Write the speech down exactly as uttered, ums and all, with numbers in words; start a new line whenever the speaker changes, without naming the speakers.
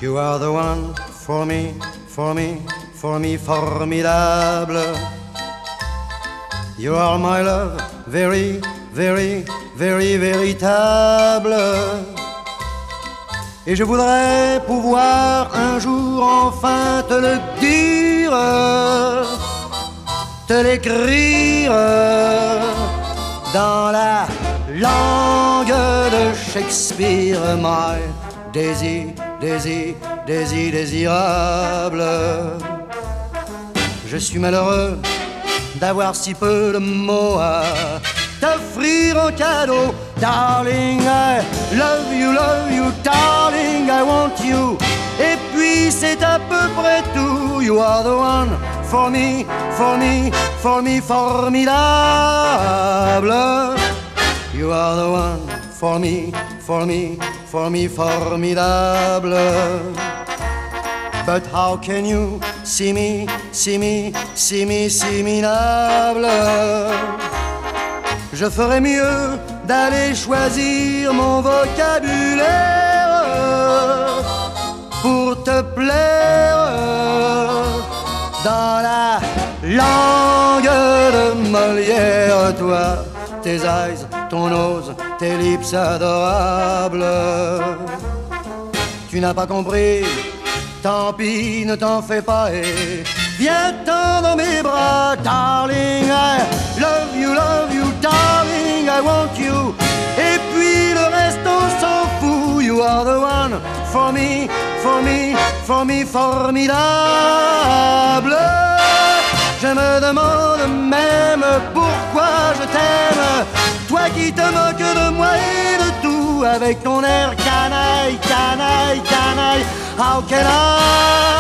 You are the one for me, for me, for me, formidable. You are my love, very, very, very véritable. Et je voudrais pouvoir un jour enfin te le dire, te l'écrire dans la langue de Shakespeare. My Daisy, Daisy, Daisy, désirable. Je suis malheureux d'avoir si peu de mots à t'offrir en cadeau. Darling, I love you, love you, darling, I want you. Et puis c'est à peu près tout. You are the one for me, for me, for me, formidable. You are the one for me, for me, for me, formidable. But how can you see me, see me, see me, see me minable? Je ferais mieux d'aller choisir mon vocabulaire pour te plaire dans la langue de Molière. Toi, tes eyes, ton nose, tes lips adorables. Tu n'as pas compris, tant pis, ne t'en fais pas et viens-t'en dans mes bras. Darling, I love you, love you, darling, I want you. Et puis le reste on s'en fout. You are the one for me, for me, for me, formidable. Je me demande même pourquoi je t'aime, toi qui te moques de moi et de tout, avec ton air canaille, canaille, canaille. How can I